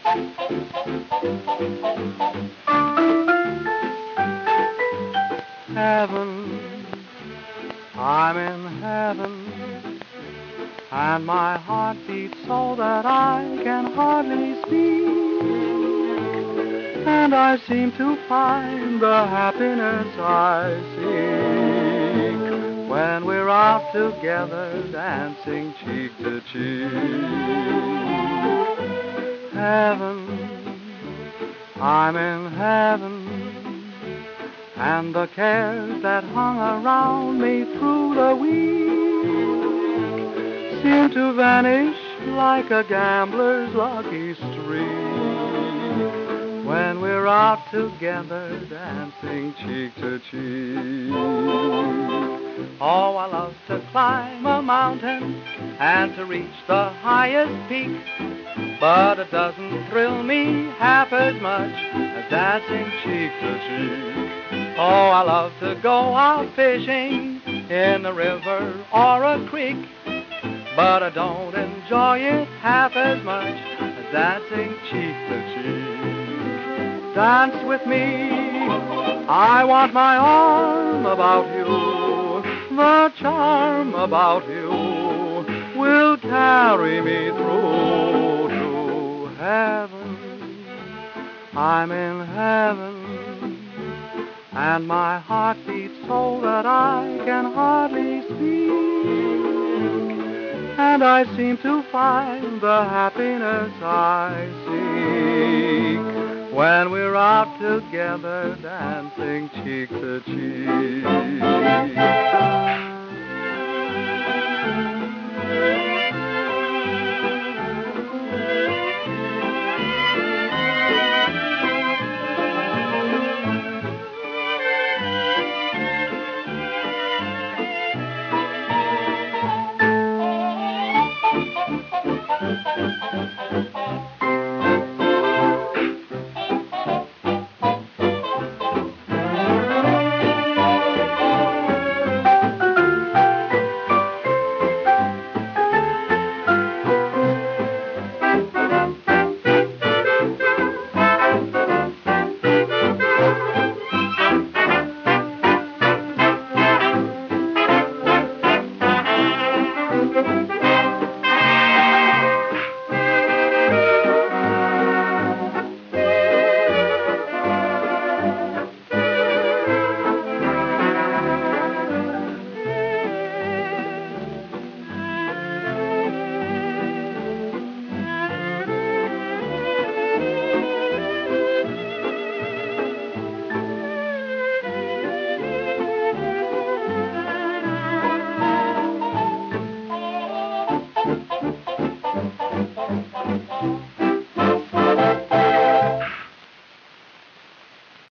Heaven, I'm in heaven, and my heart beats so that I can hardly speak, and I seem to find the happiness I seek when we're out together dancing cheek to cheek. Heaven, I'm in heaven, and the cares that hung around me through the week seem to vanish like a gambler's lucky streak when we're out together dancing cheek to cheek. Oh, I love to climb a mountain and to reach the highest peak, but it doesn't thrill me half as much as dancing cheek to cheek. Oh, I love to go out fishing in a river or a creek, but I don't enjoy it half as much as dancing cheek to cheek. Dance with me, I want my arm about you. The charm about you will carry me through to heaven. I'm in heaven, and my heart beats so that I can hardly speak, and I seem to find the happiness I seek when we're out together dancing cheek to cheek.